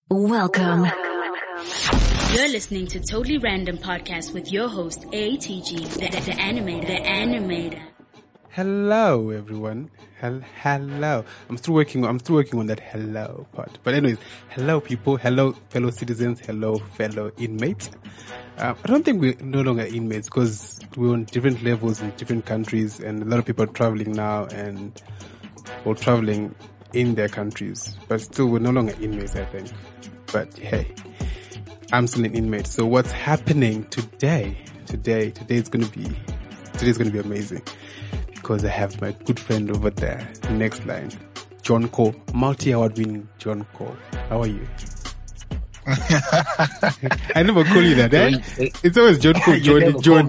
Welcome. You're listening to Totally Random Podcast with your host, ATG, the animator. Hello, everyone. Hello. I'm still working on that hello part. But anyways, hello people, hello fellow citizens, hello fellow inmates. I don't think we're no longer inmates because we're on different levels in different countries, and a lot of people are traveling now or traveling in their countries. But still, we're no longer inmates, I think. But hey, I'm still an inmate. So what's happening today? Today's gonna be amazing. Because I have my good friend over there, next line, John Cole, multi-award winning John Cole. How are you? I never call you that, eh? It's always John Cole, John.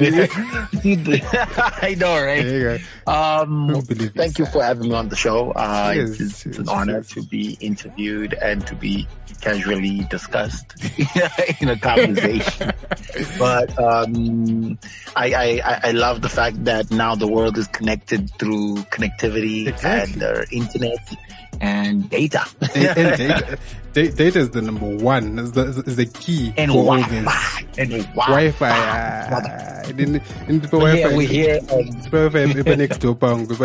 I know, right? There you go. Thank you for having me on the show. It's an honor to be interviewed and to be casually discussed in a conversation. But I love the fact that now the world is connected through connectivity and internet and data. and data is the number one. Is the key and for Wi-Fi. all this. And Wi-Fi. In the Wi-Fi. We hear Wi-Fi next to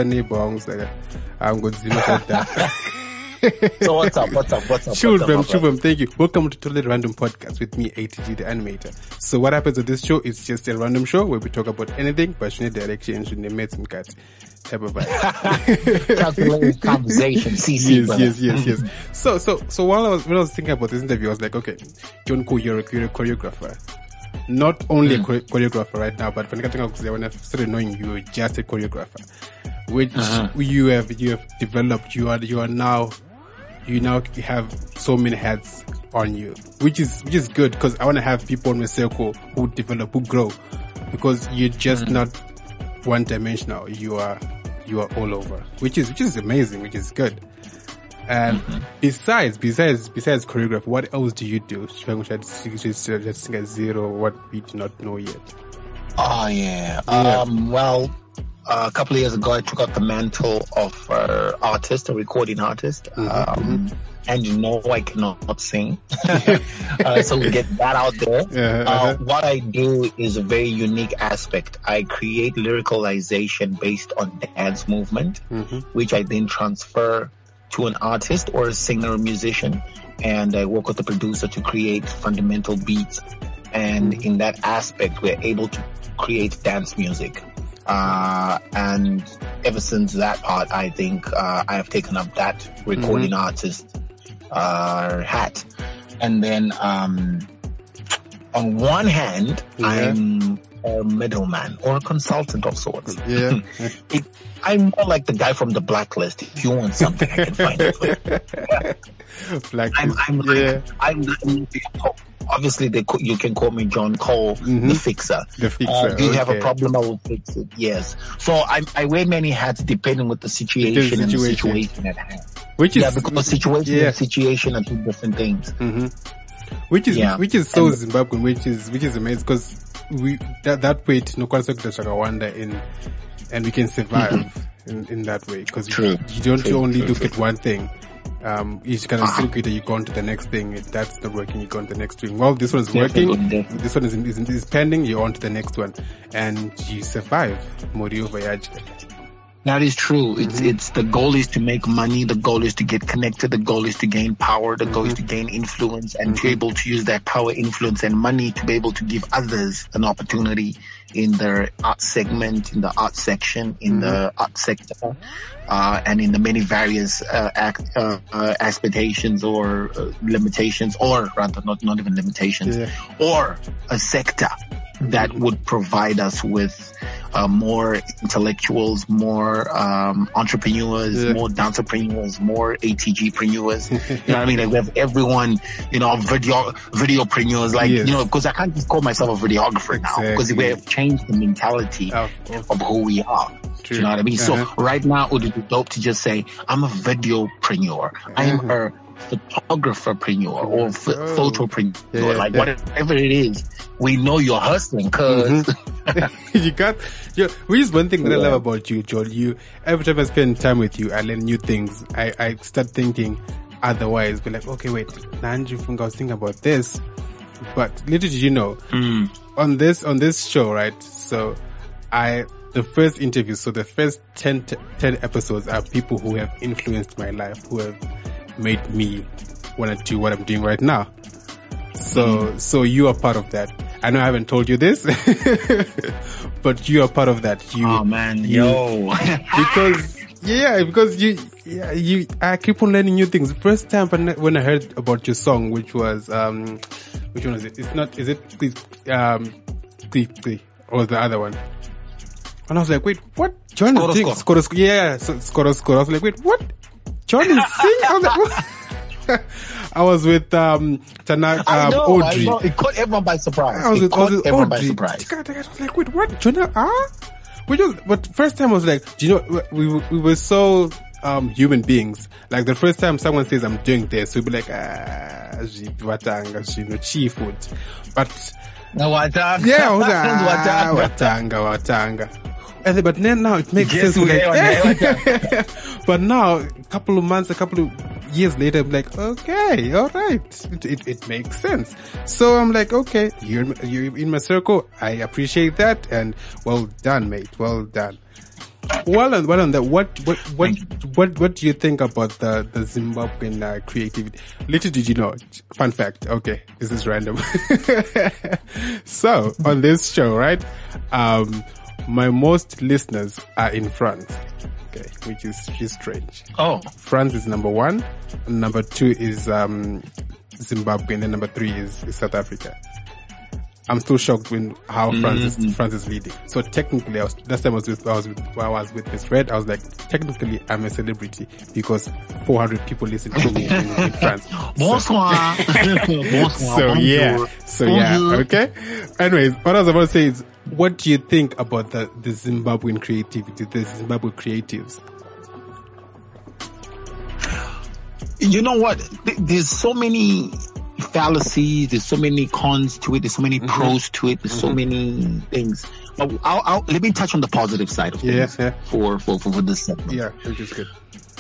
I'm going to that. So what's up? Shubham, thank you. Welcome to Totally Random Podcast with me, ATG, the animator. So what happens with this show is just a random show where we talk about anything, but shouldn't direction and shouldn't make some cuts. Type of vibe. Calculated conversation, CC. Yes. So when I was thinking about this interview, I was like, okay, John Cole, you're a choreographer. Not only a choreographer right now, but when I started knowing you were just a choreographer, which you have developed. You now have so many hats on you, which is good because I want to have people in my circle who develop, who grow, because you're just not one dimensional. You are all over, which is amazing, which is good. And besides choreography, what else do you do? Just sing at zero, what we do not know yet. Oh yeah. Well, a couple of years ago, I took up the mantle of a recording artist. And you know I cannot sing. So we get that out there. What I do is a very unique aspect. I create lyricalization based on dance movement, which I then transfer to an artist or a singer or musician. And I work with the producer to create fundamental beats. And in that aspect, we're able to create dance music. And ever since that part, I think I have taken up that recording artist hat. And then on one hand, I'm a middleman or a consultant of sorts. Yeah. I'm more like the guy from the Blacklist. If you want something, I can find it for you. Blacklist. I'm obviously, you can call me John Cole, the fixer. Do you have a problem? I will fix it. Yes. So I wear many hats depending with the situation and the situation at hand. Because situation are two different things. Which is so Zimbabwean, which is amazing because that way no Rwanda and we can survive in that way because you don't only look at one thing. Each kind of circuit, you go on to the next thing. If that's not working, you go on to the next thing. Well, this one's working. This one is pending. You're on to the next one, and you survive. Morio Voyage. That is true. It's the goal is to make money. The goal is to get connected. The goal is to gain power. The goal is to gain influence and to be able to use that power, influence, and money to be able to give others an opportunity in their art segment, in the art section, in the art sector, and in the many various expectations or limitations, or rather not even limitations, or a sector that would provide us with more intellectuals, more entrepreneurs, more dancerpreneurs, more ATGpreneurs. You know what I mean? Like we have everyone, videopreneurs, because I can't just call myself a videographer now because we have changed the mentality of who we are. True. You know what I mean? So right now it would be dope to just say, I'm a videopreneur. I am a photographerpreneur or photopreneur, whatever it is. We know you're hustling because you can't. Which is one thing that I love about you, Joel. Every time I spend time with you, I learn new things. I start thinking, otherwise be like, okay, wait, Nanji Funga, I was thinking about this. But little did you know, on this show, right? So the first interview, so the first 10 episodes are people who have influenced my life, who have made me want to do what I'm doing right now. So you are part of that. I know I haven't told you this, but you are part of that. Because I keep on learning new things. The first time when I heard about your song, which was, which one is it? Is it or the other one? And I was like, wait, what? John is singing Skoro. Yeah, Skoro. I was like, wait, what? John is singing? I was like, what? I was with Tanaka Audrey. I know. It caught everyone by surprise. I was with Audrey. Everyone by surprise. I was like, wait, what? Jonah? But first time I was like, do you know, we were so human beings. Like the first time someone says I'm doing this, we'll be like, chief food. But Watanga. Yeah, I was like, Watanga. But now it makes sense. But now, a couple of years later, I'm like, okay, all right, it makes sense. So I'm like, okay, you're in my circle. I appreciate that, and well done, mate. Well done. Well on that. What do you think about the Zimbabwean creativity? Little did you know. Fun fact. Okay, this is random. So on this show, right? My most listeners are in France. Okay, which is strange. Oh, France is number 1, number 2 is Zimbabwe, and then number 3 is South Africa. I'm still shocked when how France is leading. So technically, last time I was with Miss Red, I was like, technically I'm a celebrity because 400 people listen to me in France. Bonsoir. So yeah, okay. Anyways, what I was about to say is, what do you think about the Zimbabwean creativity, the Zimbabwe creatives? You know what? There's so many fallacies, there's so many cons to it, there's so many pros to it, there's so many things. But let me touch on the positive side of things for this segment. Yeah, which is good.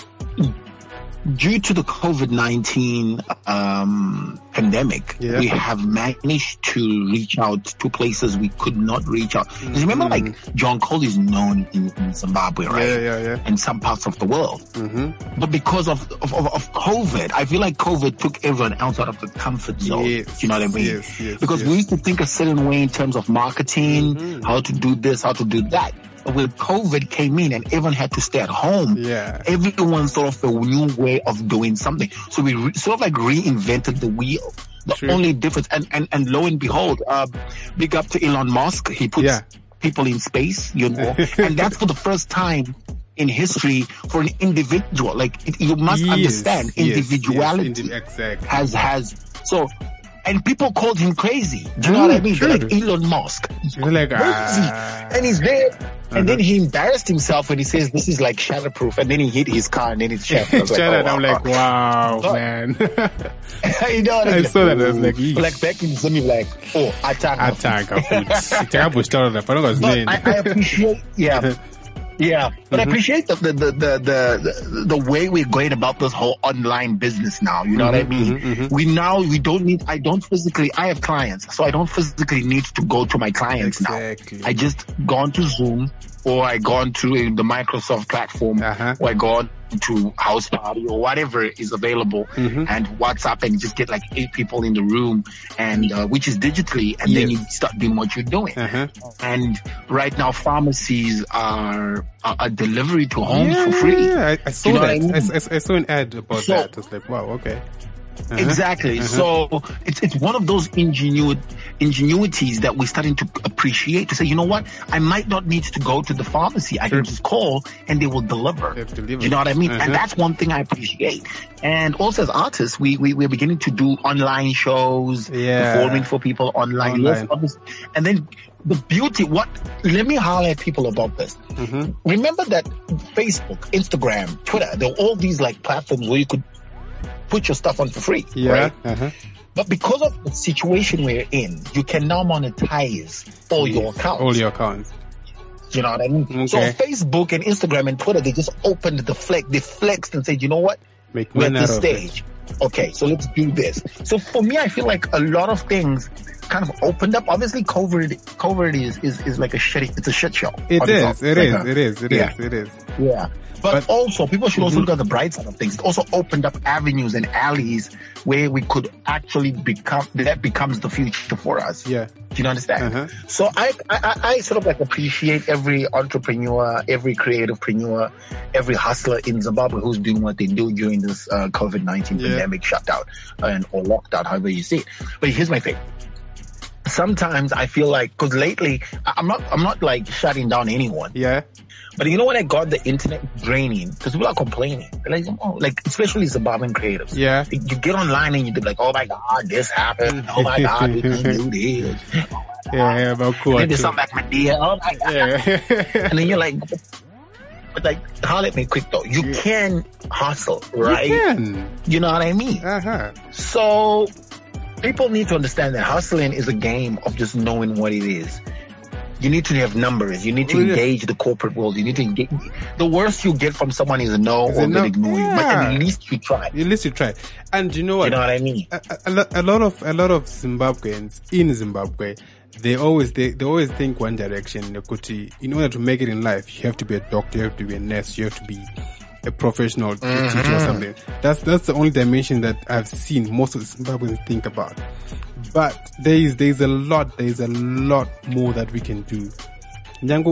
Due to the COVID-19 pandemic, we have managed to reach out to places we could not reach out. Remember, like, John Cole is known in Zimbabwe, right? Yeah. And some parts of the world. But because of COVID, I feel like COVID took everyone else out of the comfort zone. Yes, you know what I mean? Because we used to think a certain way in terms of marketing, how to do this, how to do that. When COVID came in and everyone had to stay at home, everyone thought of a new way of doing something. So we sort of like reinvented the wheel. The only difference, and lo and behold, big up to Elon Musk. He puts people in space, you know, and that's for the first time in history for an individual. Like, you must understand, individuality has so. And people called him crazy. Do you know what I mean? Like Elon Musk. You're like, crazy. And he's there. And then he embarrassed himself when he says this is like shatterproof. And then he hit his car and then it's shattered. I'm like, wow, man. You know what I mean? I saw that. I was like, eesh. Like back in Zimmy, like, Atanga food. I appreciate, but I appreciate the way we're going about this whole online business now. You know what I mean? I have clients, so I don't physically need to go to my clients now. I just go onto Zoom, or I go onto the Microsoft platform, or I go on to House Party or whatever is available, and WhatsApp, and just get like 8 people in the room, and which is digitally, and then you start doing what you're doing. And right now, pharmacies are a delivery to homes for free. I saw that. I saw an ad about that. I was like, wow, okay. Exactly. So it's one of those ingenuities that we're starting to appreciate, to say, you know what, I might not need to go to the pharmacy. I can just call and they will deliver. You know what I mean? And that's one thing I appreciate. And also as artists, we're beginning to do online shows, performing for people online. And then the beauty, let me highlight people about this. Remember that Facebook, Instagram, Twitter, there are all these like platforms where you could put your stuff on for free, right? But because of the situation we're in, you can now monetize all your accounts. You know what I mean? So Facebook and Instagram and Twitter, they just opened they flexed and said, you know what? Make we're money at this out of it. stage. Okay, so let's do this. So for me, I feel like a lot of things kind of opened up. Obviously, COVID is like it's a shit show. It is. Yeah. But also, people should also look at the bright side of things. It also opened up avenues and alleys where we could actually that becomes the future for us. Yeah. Do you understand? So I sort of like appreciate every entrepreneur, every creativepreneur, every hustler in Zimbabwe who's doing what they do during this COVID-19 pandemic shutdown or lockdown, however you see it. But here's my thing. Sometimes I feel like, cause lately, I'm not like shutting down anyone. Yeah. But you know when I got the internet draining, because people are complaining. They're like, oh, like especially Zimbabwean creatives. Yeah. You get online and you're like, oh my God, this happened. Oh my God, we can do this. Yeah, but cool. Then there's something like Medea. Oh my God. Yeah. And then you're like, but like, holler at me quick though. You can hustle, right? You can. You know what I mean? So people need to understand that hustling is a game of just knowing what it is. You need to have numbers. You need to engage the corporate world. You need to engage. The worst you get from someone is a no or they ignore you. But at least you try. At least you try. And you know what? You know what I mean? A lot of Zimbabweans in Zimbabwe, they always think one direction. In order to make it in life, you have to be a doctor, you have to be a nurse, you have to be a professional teacher or something. That's the only dimension that I've seen most of the Zimbabweans think about. But there's a lot more that we can do. There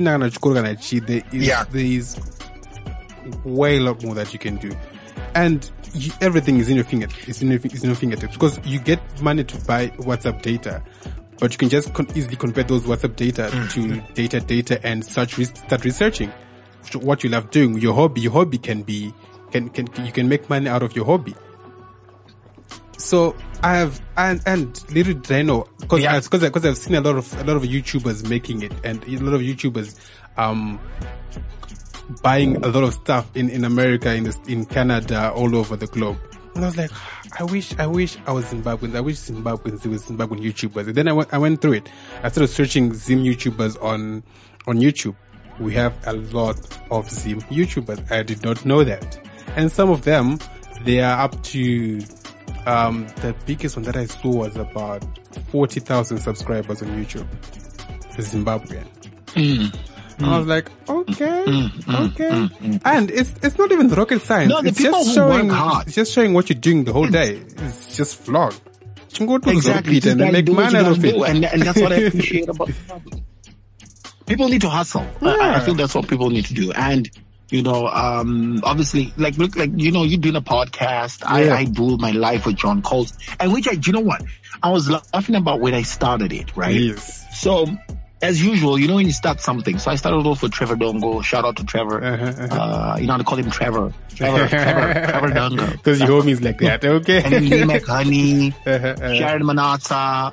is way a lot more that you can do. And everything is in your fingertips because you get money to buy WhatsApp data, but you can just easily convert those WhatsApp data to data and start researching what you love doing. Your hobby can be, you can make money out of your hobby. So I have, and little did I know, because I've seen a lot of YouTubers making it, and a lot of YouTubers, buying a lot of stuff in America, in Canada, all over the globe. And I was like, I wish I was Zimbabwean. I wish Zimbabweans were Zimbabwean YouTubers. And then I went through it. I started searching Zim YouTubers on YouTube. We have a lot of Zim YouTubers. I did not know that. And some of them, they are up to, the biggest one that I saw was about 40,000 subscribers on YouTube. Zimbabwean. I was like, okay. And it's not even rocket science. No, the it's people just who work hard. It's just showing what you're doing the whole day. It's just vlog. You can go to Exactly. and make money out of it. And that's what I appreciate about people need to hustle. Yeah. I feel that's what people need to do. And obviously, like you're doing a podcast. Yeah. I do my life with John Coles, and you know what? I was laughing about when I started it, right? Yes. So, as usual, when you start something. So I started off with Trevor Dongo. Shout out to Trevor. I call him Trevor Dongo. Because your homies like that, okay? And then Lee McHoney, Sharon Manata,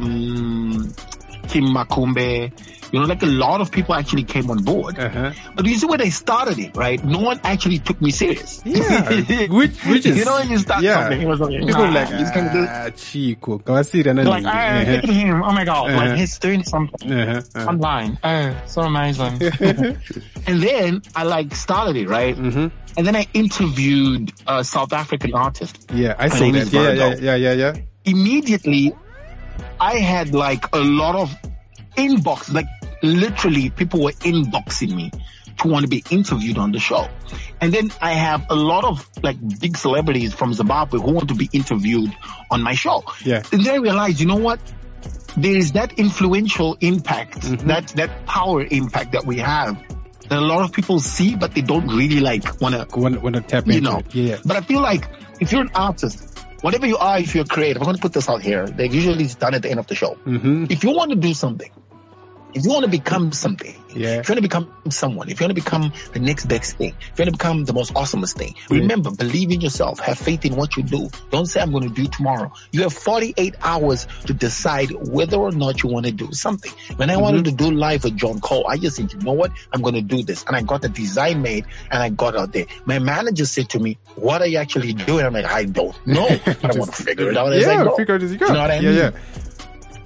Kim Makumbe. Like a lot of people actually came on board. But you see when I started it, right? No one actually took me serious. Yeah. Which is, when you start something, it was like, people like, Chico. They're like, look at him. Oh my God. Like he's doing something online. Oh, so amazing. And then I started it, right? And then I interviewed a South African artist. Yeah, I saw that. Yeah. Immediately, I had a lot of inbox, literally people were inboxing me to want to be interviewed on the show. And then I have a lot of big celebrities from Zimbabwe who want to be interviewed on my show. Yeah. And then I realized, you know what? There is that influential impact, that power impact that we have that a lot of people see, but they don't really want to tap into it. Yeah. But I feel like if you're an artist, whatever you are, if you're creative, I'm going to put this out here. They're usually done at the end of the show. If you want to do something, if you want to become something, if you want to become someone, if you want to become the next best thing, if you want to become the most awesomest thing, remember, believe in yourself, have faith in what you do. Don't say, I'm going to do tomorrow. You have 48 hours to decide whether or not you want to do something. When I wanted to do live with John Cole, I just said, you know what? I'm going to do this. And I got the design made and I got out there. My manager said to me, what are you actually doing? I'm like, I don't know. But I want to figure it out as I go. Figure it as you go. You know what I mean? Yeah.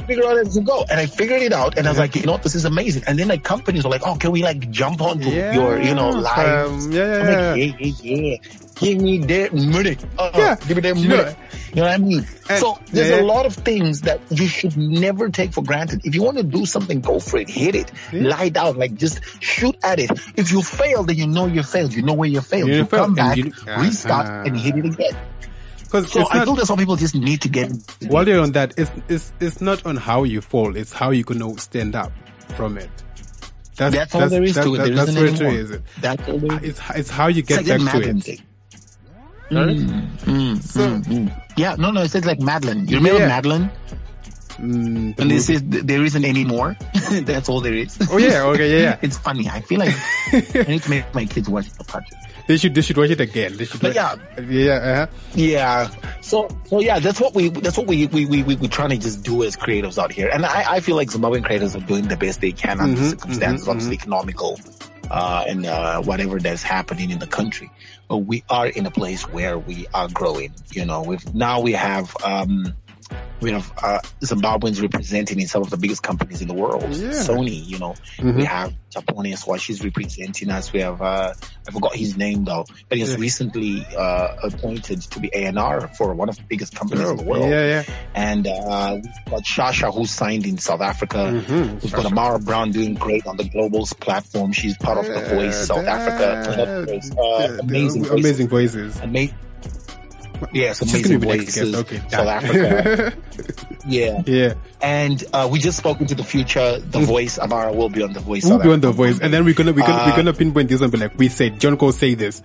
figure out as you go. And I figured it out, and I was like, you know what, this is amazing. And then like companies were like, oh, can we like jump onto your, you know, live? I'm like, yeah. Give me that money. Give me that money. You know what I mean? And so there's a lot of things that you should never take for granted. If you want to do something, go for it. Hit it. Lie down. Like just shoot at it. If you fail, then you know you failed. You know where you failed. You come back, restart, and hit it again. So I feel that some people just need to get. While you're on that, it's not on how you fall. It's how you're gonna stand up from it. That's all there is to it. That's where it is. That's all there is. It's how you get back to it. Yeah, no, it says like Madeline. You remember Madeline? And this is there isn't any more. That's all there is. Oh yeah, okay, yeah. It's funny. I feel like I need to make my kids watch the project. They should watch it again. They should. Yeah. So yeah, that's what we trying to just do as creatives out here. And I feel like Zimbabwean creators are doing the best they can under the circumstances, obviously economical, and whatever that's happening in the country. But we are in a place where we are growing. You know, we have Zimbabweans representing in some of the biggest companies in the world. Sony, you know, we have Japones, where she's representing us. We have, I forgot his name though, but he was recently, appointed to be A&R for one of the biggest companies in the world. And, we've got Shasha, who's signed in South Africa. We've got Amara Brown doing great on the Globals platform. She's part of The Voice South Africa. Amazing voices. Yes, amazing voices. South Africa. Yeah. And we just spoke into the future. The Voice, Amara will be on The Voice. We'll be on The Voice, and then we're gonna pinpoint this and be like, we said, John Cole say this.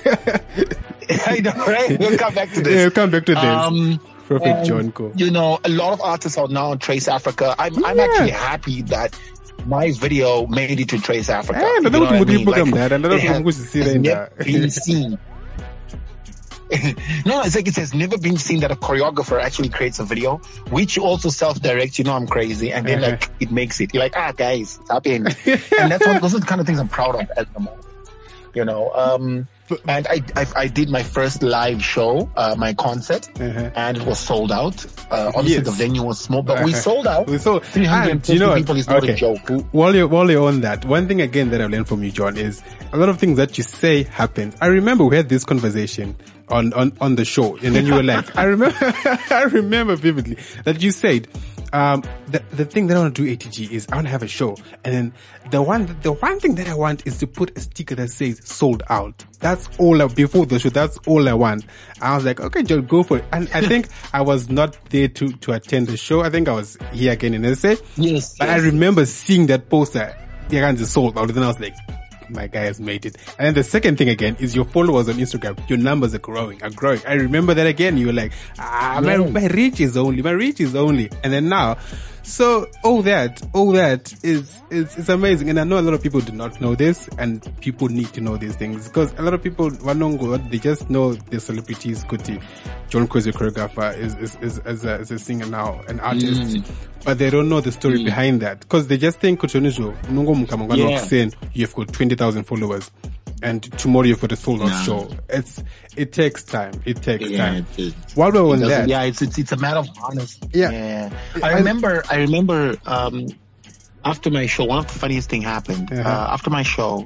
I know, right? We'll come back to this. Yeah, we'll come back to this. Perfect, John Cole. You know, a lot of artists are now on Trace Africa. I'm actually happy that my video made it to Trace Africa. You know what I mean? Like, it has never been seen. No, it's like it has never been seen that a choreographer actually creates a video, which you also self-direct. You know, I'm crazy, and then like it makes it. You're like, guys, it's happening, and those are the kind of things I'm proud of at the moment. You know, and I did my first live show, my concert, and it was sold out. Obviously the venue was small, but we sold out. 350 people is not a joke. While you're on that, one thing again that I learned from you, John, is a lot of things that you say happen. I remember we had this conversation on the show, and then you were like, I remember vividly that you said, the thing that I want to do ATG is I want to have a show, and then the one thing that I want is to put a sticker that says sold out. That's all before the show. That's all I want. I was like, okay, John, go for it. And I think I was not there to attend the show. I think I was here again in SA. Yes. But I remember seeing that poster. The guns is sold out. And then I was like, my guy has made it. And then the second thing again is your followers on Instagram. Your numbers are growing. I remember that again. You were like, my reach is only. And then now, so all that is amazing. And I know a lot of people do not know this, and people need to know these things, because a lot of people, they just know the celebrities. Kuti, John Cole is a choreographer, is a singer now, an artist. But they don't know the story behind that, because they just think you've got 20,000 followers and tomorrow you've got a sold out show. It takes time. Time. While we're on that, it's a matter of honesty. I remember after my show, one of the funniest thing happened. After my show,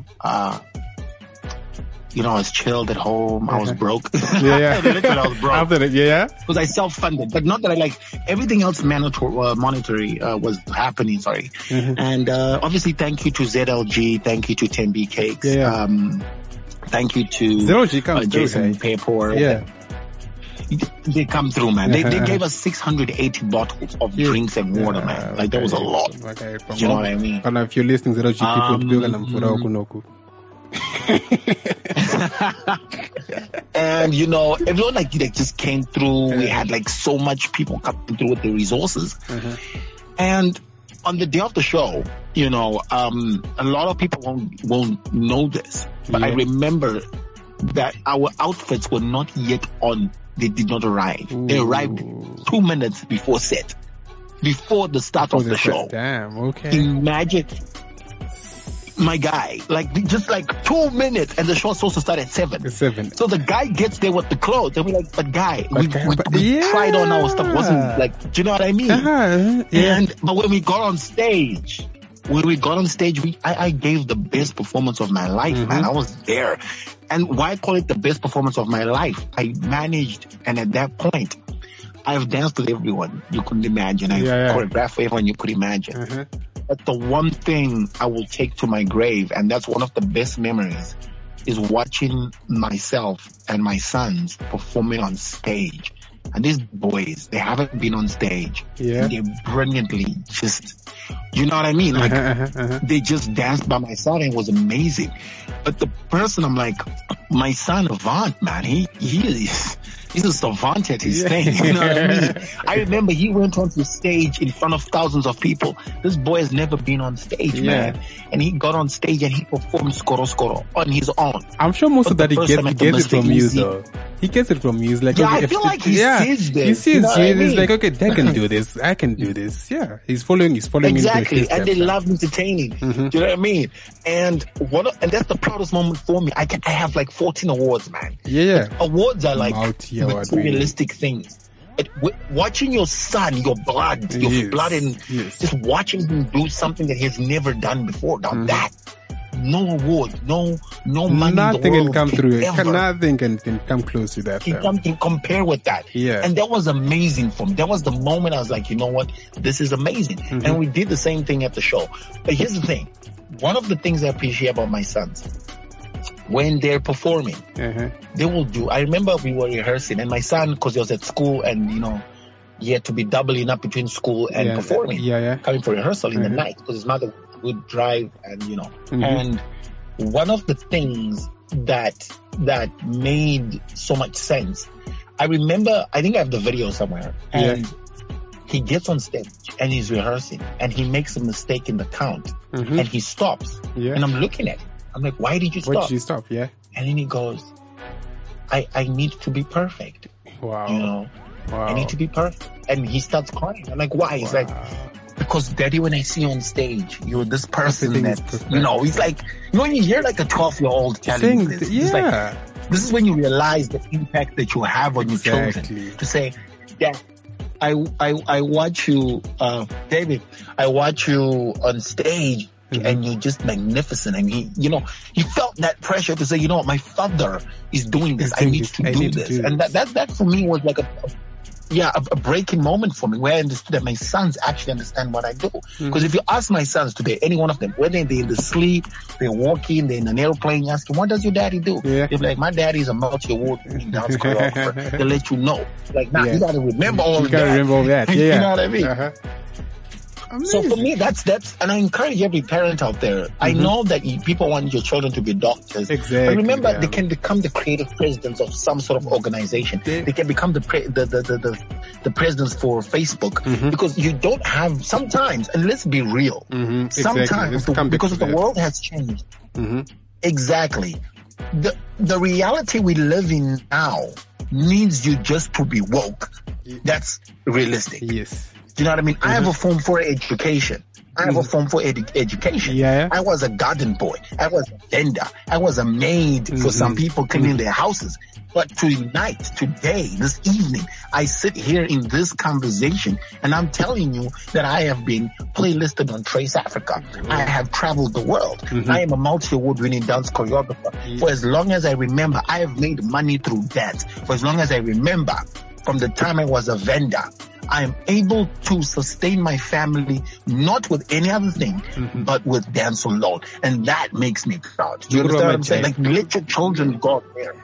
you know, I was chilled at home. I was broke. I was broke. After that, because I self-funded, but not that I everything else monetary was happening. Sorry. And obviously, thank you to ZLG, thank you to 10B Cakes, thank you to ZLG Jason Paper. They come through, man. They gave us 680 bottles of drinks and water, man. Like that was a lot. Okay. Do you know what I mean? And if you're listening, ZLG people, and you know, everyone like just came through. We had like so much people coming through with the resources. And on the day of the show, you know, a lot of people won't know this, but I remember that our outfits were not yet on. They did not arrive. They arrived 2 minutes before the start of the show. Damn, okay. Imagine my guy. Like, just like 2 minutes, and the show's supposed to start at 7. It's 7. So the guy gets there with the clothes, and we're like, but guy, we tried on our stuff. Wasn't like, do you know what I mean? But when we got on stage, I gave the best performance of my life, man. I was there. And why call it the best performance of my life? I managed, and at that point, I've danced with everyone you couldn't imagine. I've choreographed for everyone you could imagine. But the one thing I will take to my grave, and that's one of the best memories, is watching myself and my sons performing on stage. And these boys, they haven't been on stage. They're brilliantly just, you know what I mean? Like, they just danced by my side, and it was amazing. But the person, I'm like, my son Avant, man, he's a savant at his thing. You know what I mean? I remember he went onto stage in front of thousands of people. This boy has never been on stage, man. And he got on stage and he performed Skoro on his own. I'm sure most of that he gets it from you, though. He gets it from you. He's like, I feel like he sees this. He sees you. He's like, okay, they can do this. I can do this. Yeah. He's following exactly. And they love entertaining. Do you know what I mean? And that's the proudest moment for me. I have like 14 awards, man. Yeah. Awards are like materialistic things. Watching your son, your blood and just watching him do something that he has never done before. Now that, no award, no money. Nothing in the world can come through it. Ever. Nothing can come close to that. Can compare with that. And that was amazing for me. That was the moment I was like, you know what? This is amazing. And we did the same thing at the show. But here's the thing. One of the things I appreciate about my sons, when they're performing, they will do. I remember we were rehearsing, and my son, because he was at school, and he had to be doubling up between school and performing, coming for rehearsal in the night, because his mother would drive, and And one of the things that made so much sense, I remember, I think I have the video somewhere, and he gets on stage and he's rehearsing, and he makes a mistake in the count, and he stops, and I'm looking at him. I'm like, why did you stop? Why did you stop? Yeah. And then he goes, I need to be perfect. Wow. I need to be perfect. And he starts crying. I'm like, why? He's like, because Daddy, when I see you on stage, you're this person that, he's like, when you hear like a 12-year-old telling you this, it's like, this is when you realize the impact that you have on your children. To say, Dad, I watch you, David, I watch you on stage, and you're just magnificent. And he felt that pressure to say, my father is doing this. I need to do this. And that for me was like a breaking moment for me, where I understood that my sons actually understand what I do. Because if you ask my sons today, any one of them, whether they're in the sleep, they're walking, they're in an airplane, you ask them, what does your daddy do? They're like, my daddy is a multi-award-winning dance choreographer. They'll let you know. Like, you gotta remember all of that. You know what I mean? So for me, that's, and I encourage every parent out there. I know that people want your children to be doctors. Exactly. But remember, they can become the creative presidents of some sort of organization. They can become the presidents for Facebook, because you don't have, sometimes, and let's be real, sometimes, because the world has changed. Exactly. The reality we live in now needs you just to be woke. That's realistic. Yes. Do you know what I mean? I have a Form 4 education. I have a Form 4 education. I was a garden boy. I was a vendor. I was a maid for some people cleaning their houses. But tonight, today, this evening, I sit here in this conversation, and I'm telling you that I have been playlisted on Trace Africa. I have traveled the world. I am a multi-award-winning dance choreographer. For as long as I remember, I have made money through dance. For as long as I remember, from the time I was a vendor, I am able to sustain my family, not with any other thing, but with dance alone. And that makes me proud. Do you understand what I'm saying? Like, let your children go there.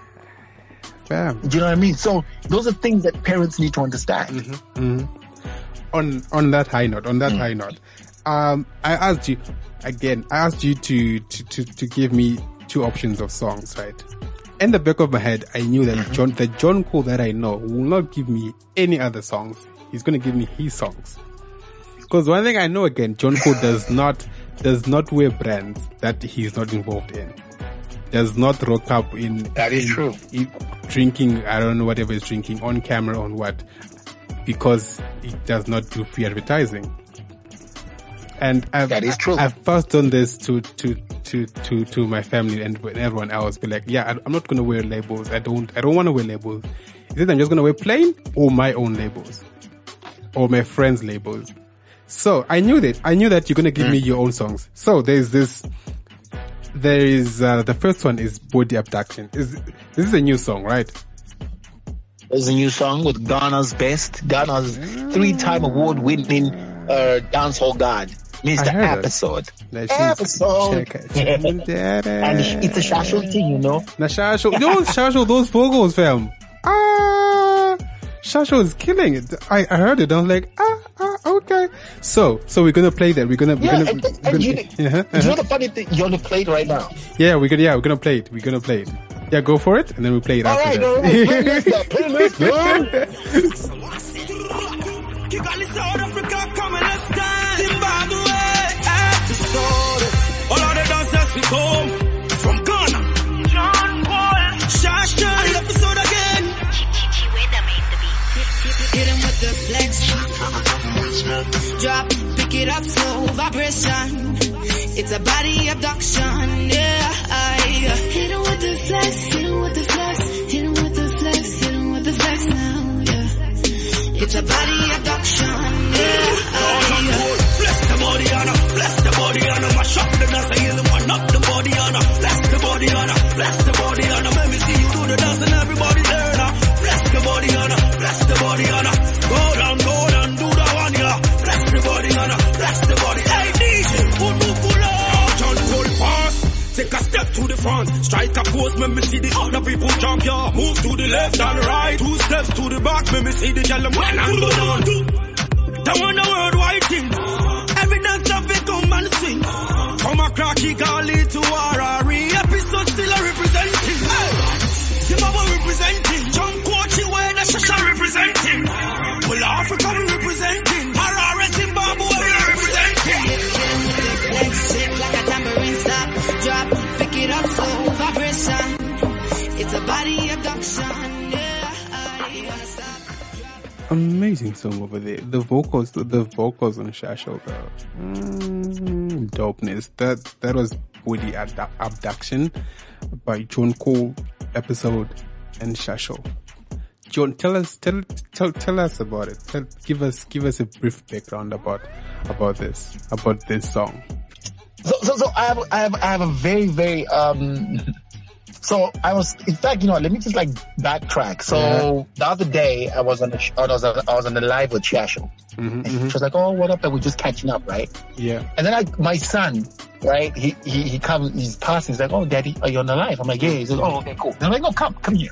Do you know what I mean? So those are things that parents need to understand. On that high note, I asked you to give me 2 options of songs, right? In the back of my head, I knew that the John Cole that I know will not give me any other songs. He's going to give me his songs. Because one thing I know, again, John Cole does not wear brands that he's not involved in. Does not rock up in... That is true. Drinking, I don't know, whatever he's drinking, on camera, on what. Because he does not do free advertising. And that is true. I've first done this to to my family and everyone else, be like, yeah, I'm not gonna wear labels. I don't want to wear labels. Is it I'm just gonna wear plain or my own labels or my friends' labels? So I knew that you're gonna give me your own songs. So the first one is Body Abduction. This is a new song, right? There's a new song with Ghana's best, Ghana's 3-time award-winning dancehall god, Mr. Episode. Episode. And it's a Shasho thing, you know. Shasho, those vocals, fam. Shasho is killing it. I heard it. I was like, okay. So we're gonna play that. You know the funny thing, you're gonna play it right now. Yeah, we're gonna play it. Yeah, go for it, and then we play it after that. All right. Playlist, Kigali, South Africa, come and let's dance. Zimbabwe, episode. All of the dancers we come from Ghana. John Paul, Shasha, episode again. Hit him with the flex. Drop, pick it up, slow vibration. It's a body abduction, yeah. Hit him with the flex, hit him with the flex, hit him with the flex, hit him with the flex now, yeah. It's a body abduction, yeah. Bless the body on her, bless the body on her. Mash up the dance, I hear the one up the body on her. Bless the body on her, bless the body on her. Let me see you do the dance and everybody learn her. Bless the body on her, bless the body on her. Go down, do the one, yeah. Bless the body on her, bless the body. Hey DJ, pull up, John Paul pass. Take a step to the front, strike a pose, let me see the other people jump, yeah. Move to the left and right, 2 steps to the back, let me see the yellow man and go down. That one the worldwide thing. Evidence of it come and swing. From a cracky Kigali to Harare, episode still a representing. Zimbabwe representing. John Kochi where the Shasha representing. Well, Africa we representing. Harare, Zimbabwe we representing. Shake like a tambourine stop. Drop, pick it up, slow vibration. It's a body abduction, yeah. Amazing song over there. The vocals on Shasho, bro. Dopeness. That was Body Abduction by John Cole, Episode, and Shasho. John, tell us about it. Give us a brief background about this song. So I have a very, very, so I was, in fact, let me just like backtrack. So the other day I was on the live with Shasho. And she was like, oh, what up? And we're just catching up, right? Yeah. And then my son, right? He comes, he's passing. He's like, oh, Daddy, are you on the live? I'm like, yeah. He says, oh, okay, cool. And I'm like, no, come here.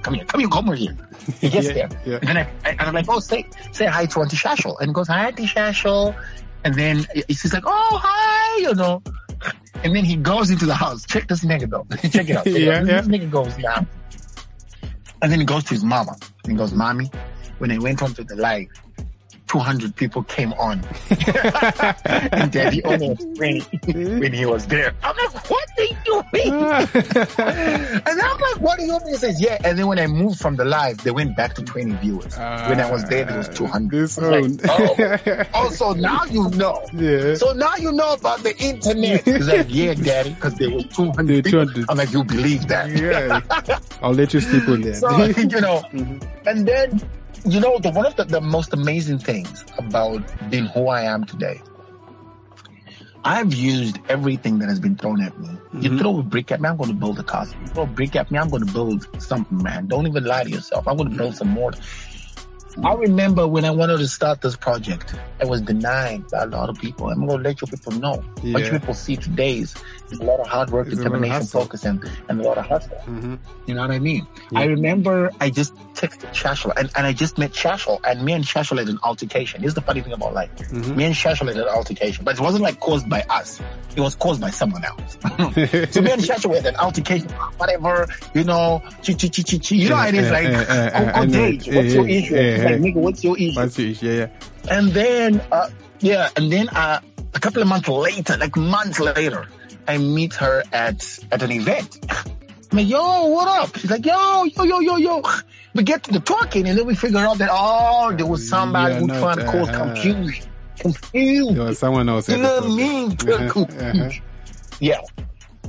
He gets there. Yeah. And then I'm like, oh, say hi to Auntie Shasho. And he goes, hi, Auntie Shasho. And then he's like, oh, hi, And then he goes into the house. Check this nigga though. Check it out. This nigga goes down. And then he goes to his mama. And he goes, Mommy, when I went on to the live, 200 people came on. And Daddy only was 20 when he was there. I'm like, what do you mean? And I'm like, what do you mean? He says, yeah. And then when I moved from the live, they went back to 20 viewers. When I was there, there was 200. So now you know. Yeah. So now you know about the internet. He's like, yeah, Daddy, because there was 200 people. I'm like, you believe that? Yeah. I'll let you sleep on that. So, and then, one of the most amazing things about being who I am today, I've used everything that has been thrown at me. You throw a brick at me, I'm going to build a castle. You throw a brick at me, I'm going to build something, man. Don't even lie to yourself. I'm going to build some more. I remember when I wanted to start this project, I was denied by a lot of people. I'm going to let you people know. Yeah. What you people see today is a lot of hard work, determination, focus, and a lot of hustle. You know what I mean? Yeah. I remember I just texted Shasho, and I just met Shasho, and me and Shasho had an altercation. Here's the funny thing about life. Me and Shasho had an altercation, but it wasn't like caused by us. It was caused by someone else. So me and Shasho had an altercation, whatever, chi. You know how it is, like, Dage, what's your issue? Like, nigga, what's your issue? Yeah. And then, a couple of months later, I meet her at an event. I'm like, yo, what up? She's like, yo. We get to the talking, and then we figure out that, there was somebody who trying to cause confusion. There was someone else. You know what I mean? Confusion. Yeah.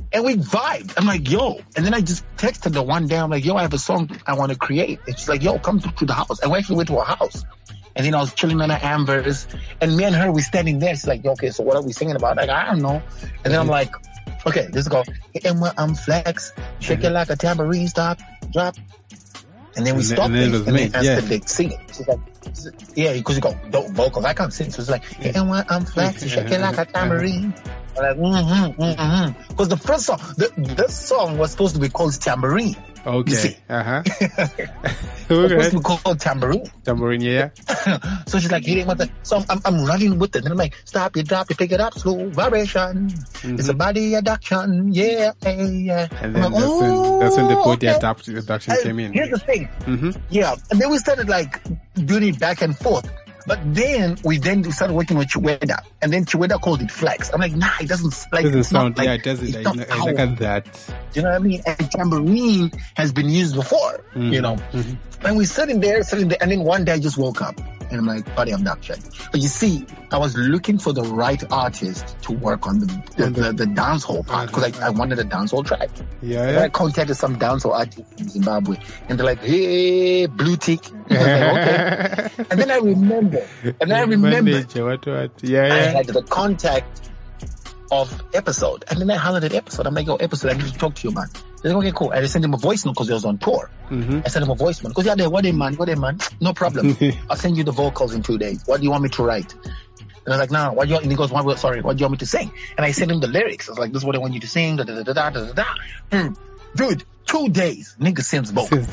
And we vibed. I'm like, yo. And then I just texted her one day. I'm like, yo, I have a song I want to create. And she's like, yo, come to the house. And we actually went to her house. And then I was chilling on her Ambers. And me and her, we standing there. She's like, yo, okay, so what are we singing about? Like, I don't know. And then I'm like, okay, let's go. And when I'm flex, shake it like a tambourine, stop, drop. And then we stopped it. And then I said, like, sing it. She's like, yeah, because you go, vocals. I can't sing. So it's like, and when I'm flex, shake it like a tambourine. I'm like, Because the first song, this song was supposed to be called Tambourine. Okay. It was supposed to be called Tambourine. Tambourine, yeah. So she's like, hitting with the so I'm running with it. And I'm like, stop it, drop it, pick it up, slow vibration. It's a body adduction, yeah. And then that's when the body adduction came in. Here's the thing. Yeah. And then we started like doing it back and forth. But then we started working with Chiweda, and then Chiweda called it flex. I'm like, nah, it doesn't like. Doesn't sound. Like, yeah, it doesn't. I look at that. Do you know what I mean? And tambourine has been used before, you know. And we sitting there, and then one day I just woke up, and I'm like, body abduction. But you see, I was looking for the right artist to work on the dancehall part because I wanted a dancehall track. Yeah. And I contacted some dancehall artists in Zimbabwe, and they're like, hey, blue tick. I was like, okay. And then I remember. Yeah. I had the contact of Episode. And then I hollered at Episode. I'm like, yo, Episode, I need to talk to you, man. They're like, okay, cool. And I sent him a voice note because he was on tour. I sent him a voice note. Because yeah, what a man. No problem. I'll send you the vocals in 2 days. What do you want me to write? And I was like, no, what do you want? And he goes, what do you want me to sing? And I sent him the lyrics. I was like, this is what I want you to sing. Da, da, da, da, da, da, da. Dude, 2 days. Nigga sends vocals.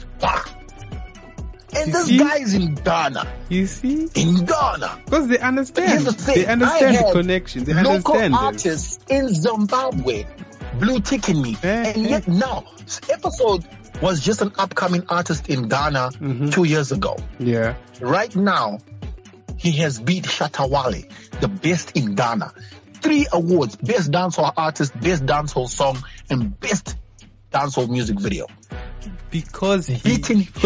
And this guy's in Ghana. You see? In Ghana. Because they understand. Here's the thing. They understand the connection. They understand local artists in Zimbabwe blue ticking me. And yet now, Episode was just an upcoming artist in Ghana 2 years ago. Yeah. Right now, he has beat Shatawale, the best in Ghana. 3 awards: Best Dancehall Artist, Best Dancehall Song, and Best Dancehall Music Video. Because he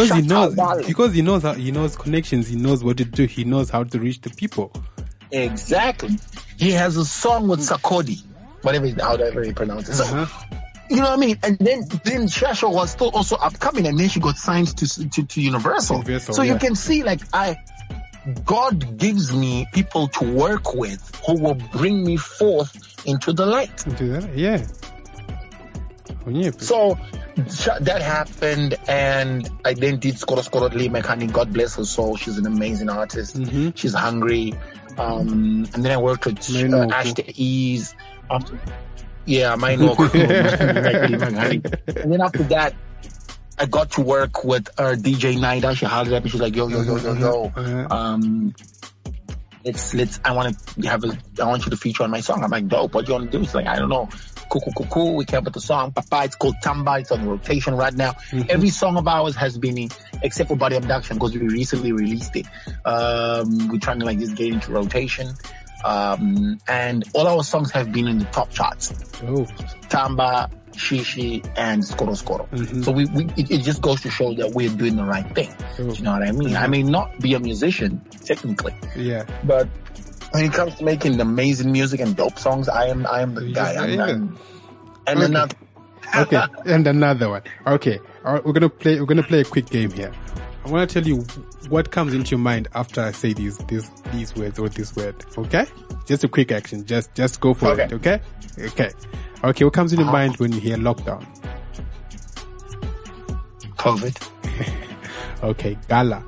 knows connections, he knows what to do, he knows how to reach the people. Exactly. He has a song with Sarkodie, however he pronounces it. So, you know what I mean? And then Shasha was still also upcoming, and then she got signed to Universal. So you can see, like, God gives me people to work with who will bring me forth into the light. Yeah. So that happened, and I then did Skoro Lee Mechanic. God bless her soul. She's an amazing artist. She's hungry. And then I worked with Ashton Ease. And then after that, I got to work with DJ Naida. She hollered at me. She's like, yo. I want you to feature on my song. I'm like, dope. What do you want to do? She's like, I don't know. Cool. We came up with the song. Papa, it's called Tamba. It's on rotation right now. Every song of ours has been in, except for Body Abduction, because we recently released it. We're trying to just get into rotation. And all our songs have been in the top charts. Tamba, Shishi, and Skoro. So it just goes to show that we're doing the right thing. Do you know what I mean? I may not be a musician, technically. Yeah. But when it comes to making amazing music and dope songs, I am the guy. And another one. Okay. All right, we're gonna play a quick game here. I want to tell you what comes into your mind after I say these words or this word. Okay? Just a quick action. Just go for it. Okay? Okay. What comes in your mind when you hear lockdown? COVID. Okay. Gala.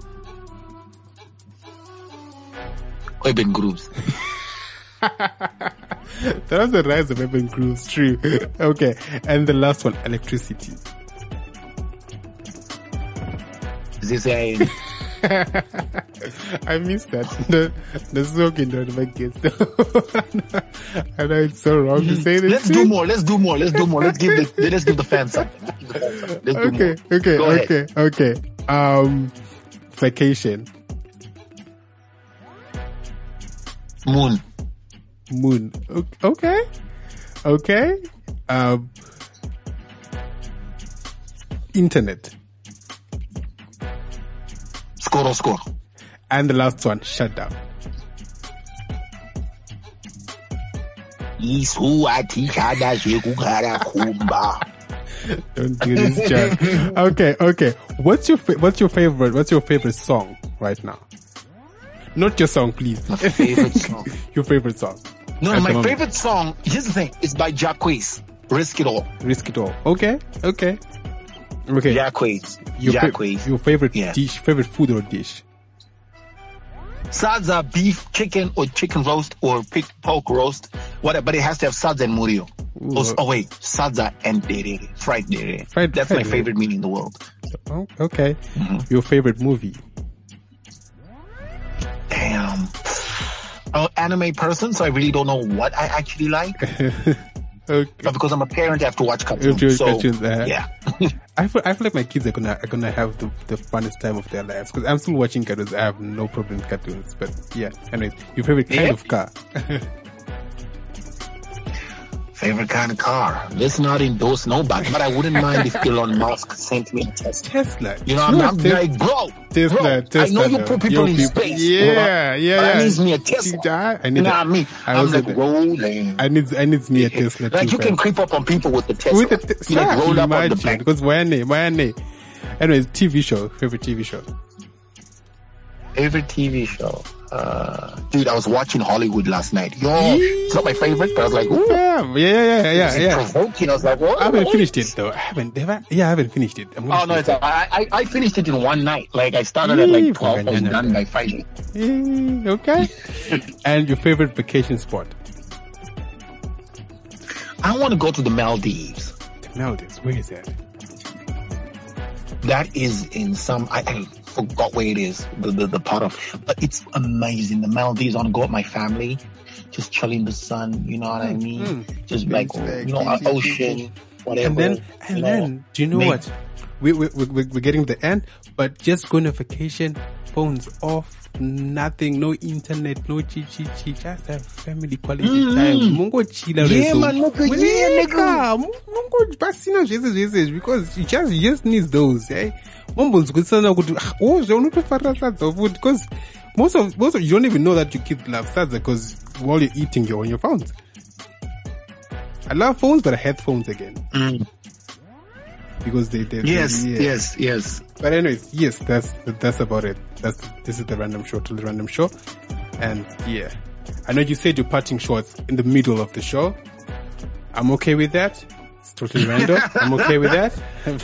Urban groups. That was the rise of urban groups. True. Okay. And the last one, electricity. ZZA. I missed that. The smoking don't make it. I know it's so wrong to say this. Let's do more. Let's give the fans something. Okay. Vacation. Moon. Okay. Internet. Score. And the last one, shutdown. Don't do this, Jack. Okay. What's your favorite song right now? Not your song, please. My favorite song. Your favorite song. No, my favorite song, here's the thing, is by Jacquees. Risk It All. Risk It All. Okay. Jacquees. Your favorite dish, favorite food or dish? Sadza, beef, chicken, or chicken roast, or pork roast, whatever, but it has to have sadza and murio. Sadza and dere, fried dere. That's my favorite meal in the world. Oh, okay. Your favorite movie? Damn. I'm an anime person, so I really don't know what I actually like. Okay. But because I'm a parent, I have to watch cartoons. Yeah. I feel like my kids are gonna have the funnest time of their lives because I'm still watching cartoons. I have no problem with cartoons, but yeah. Anyway, your favorite kind of car? Favorite kind of car? Let's not endorse nobody, but I wouldn't mind if Elon Musk sent me a Tesla. You know, I'm like, bro, Tesla. I know you put people in space. Yeah. But I need me a Tesla. I'm like rolling. I need me a Tesla. Like you can creep up on people with the Tesla. Roll up on the back. Because why? Anyways, TV show. Favorite TV show. Favorite TV show. Dude, I was watching Hollywood last night. It's not my favorite, but I was like, ooh. Yeah. It's provoking. I was like, what? I haven't finished it though. I haven't finished it. I finished it in one night. Like I started at like 12, I was done by Friday. Okay. And your favorite vacation spot? I want to go to the Maldives. The Maldives? Where is that? That is in some, I forgot where it is, the part of, but it's amazing. The Maldives, I want to go with my family, just chill in the sun, you know what I mean? Just like, ocean, whatever. And then, do you know what? We're getting the end, but just going on vacation, phones off, nothing, no internet, no chi, just have family quality time. Mungo chila Mungo basina because you just needs those, eh? Because most of you don't even know that your kids love sadza because while you're eating you're on your phones. I love phones, but I hate phones again. Because they Yes. But anyways, yes, that's about it. This is the Random Show, Totally Random Show. And yeah, I know you said you're parting shots in the middle of the show. I'm okay with that. It's totally random. I'm okay with that.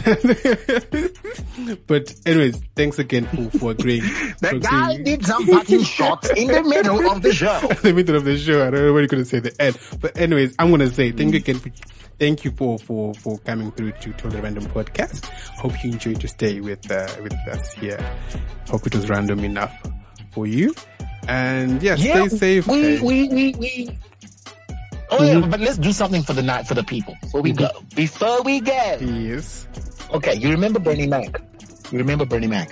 But anyways, thanks again for agreeing. The guy did some parting shots in the middle of the show. In the middle of the show. I don't know what you're going to say at the end. But anyways, I'm going to say thank you again thank you for coming through to Totally Random Podcast. Hope you enjoyed your stay with us here. Hope it was random enough for you. And stay safe. But let's do something for the night, for the people. Before we go. Yes. Okay, you remember Bernie Mac? Bernie Mac?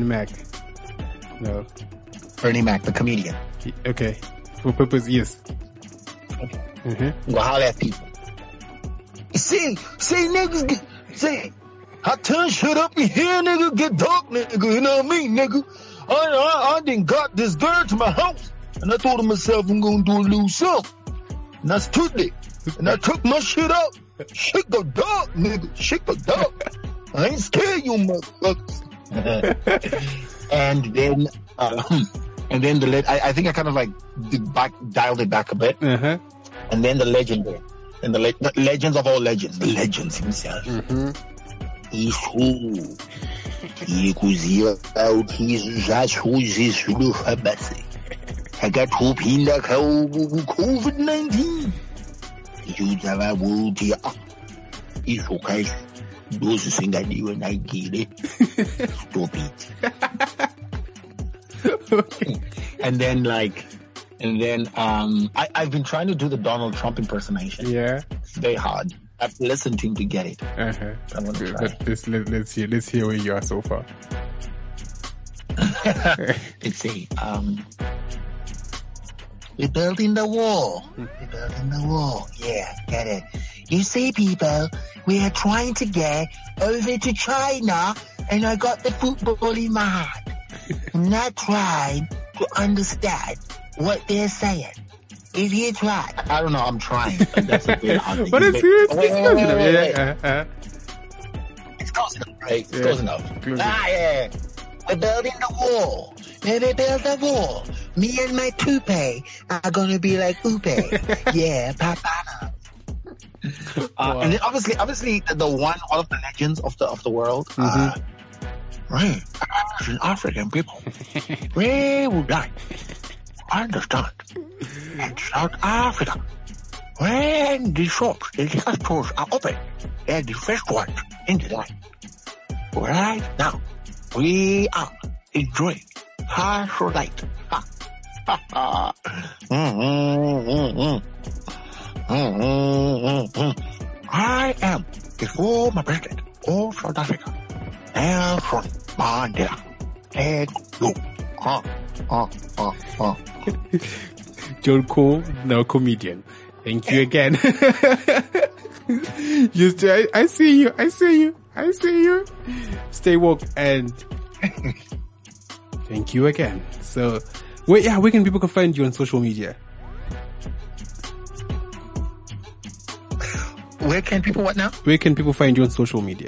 No. Bernie Mac, the comedian. Okay. For purpose, yes. Okay. Go holler at people. See, niggas, I turn shit up in here, nigga, get dark, nigga, you know what I mean, nigga? I done got this girl to my house, and I told to myself I'm gonna do a little something. And that's Tuesday. And I took my shit up. Shake the dog, nigga. Shake the dog. I ain't scared, you motherfuckers. And then I think I kind of like dialed it back a bit. And then the legend there. And the legends of all legends. The legends himself. Isso. E cozinha o que já surge no famasi. Akathuphila COVID-19. Yuzava wuthi izokhaya dosi singadiwe nayigile. Stop it. Okay. And then I've been trying to do the Donald Trump impersonation. Yeah. It's very hard. I've listened to him to get it. I want to try. Let's hear where you are so far. Let's see. We're building the wall. Yeah, get it. You see, people, we are trying to get over to China, and I got the football in my hand. I'm not trying to understand what they're saying. If you try, I don't know, I'm trying. That's a bit hard. But it's close enough. It's close enough, right? It's Yeah. close enough. Yeah. We're building the wall. Maybe build the wall. Me and my toupee are gonna be like Upe. Yeah, Papa. And then obviously the one of the legends of the world. Right, African people, we would like understand in South Africa when the shops, the liquor stores are open, they're the first ones in the line. Right now, we are enjoying partial light. I am the former president of South Africa, Nelson Mandela. Hello. John Cole, now comedian. Thank you again. I see you. Stay woke and thank you again. So, where can people find you on social media? Where can people what now? Where can people find you on social media?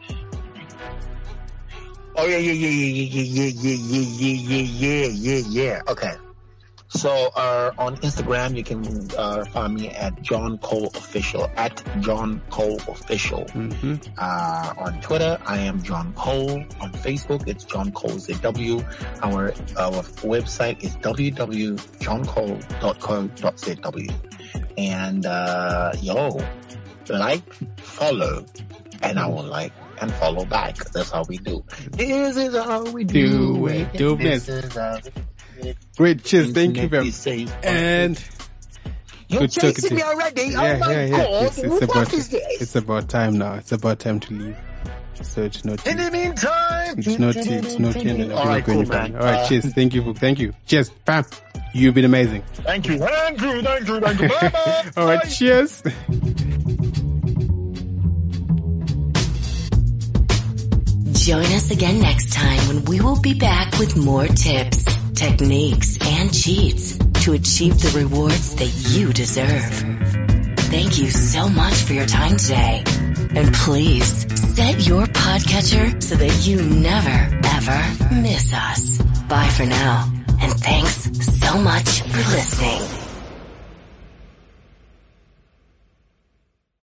Oh yeah. Okay. So on Instagram you can find me at John Cole Official, at John Cole Official. On Twitter I am John Cole. On Facebook it's John Cole ZW. Our website is www.johncole.co.zw. And like, follow, and I will like and follow back. That's how we do. This is how we do it. This is how we do it. Great, cheers. Thank you very much. And you're chasing me already. Oh my God! What is this? It's about time now. It's about time to leave. So it's not. In the meantime, it's not the all right, cool, man. All right, cheers. Thank you. Cheers, Pam. You've been amazing. Thank you. Bye-bye. All right, cheers. Join us again next time when we will be back with more tips, techniques, and cheats to achieve the rewards that you deserve. Thank you so much for your time today. And please set your podcatcher so that you never, ever miss us. Bye for now. And thanks so much for listening.